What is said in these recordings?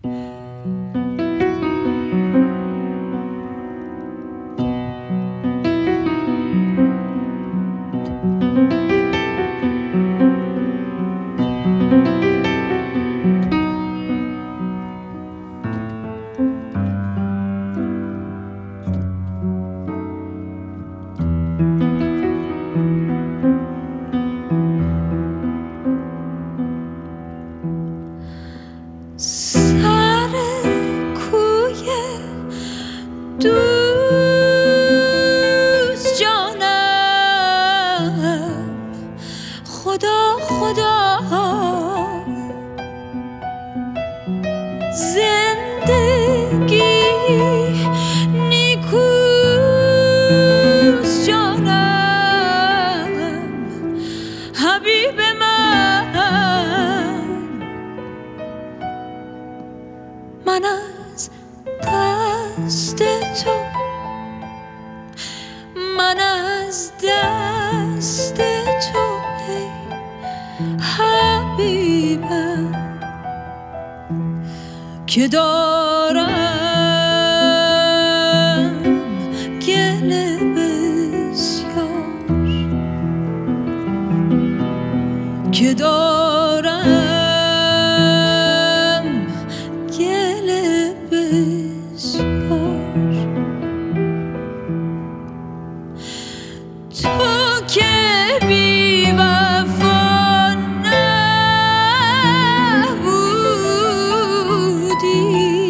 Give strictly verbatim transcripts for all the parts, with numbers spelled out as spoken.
دوست جانم خدا خدا زندگی نیکوست جانم حبیب من من از دست تو من از دست تو ای حبیبم که دارم گله بسیار که دارم گله بسیار تو که بی وفا نبودی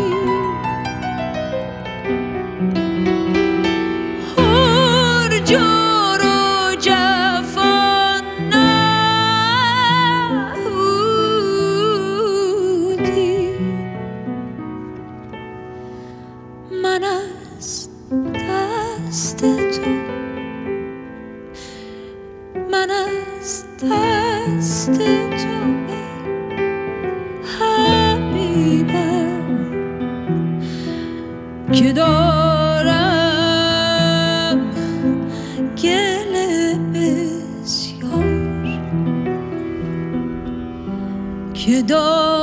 هر جور و جفا نبودی من از دست تو من از دست تو حبیبم که دارم گله بسیار که دارم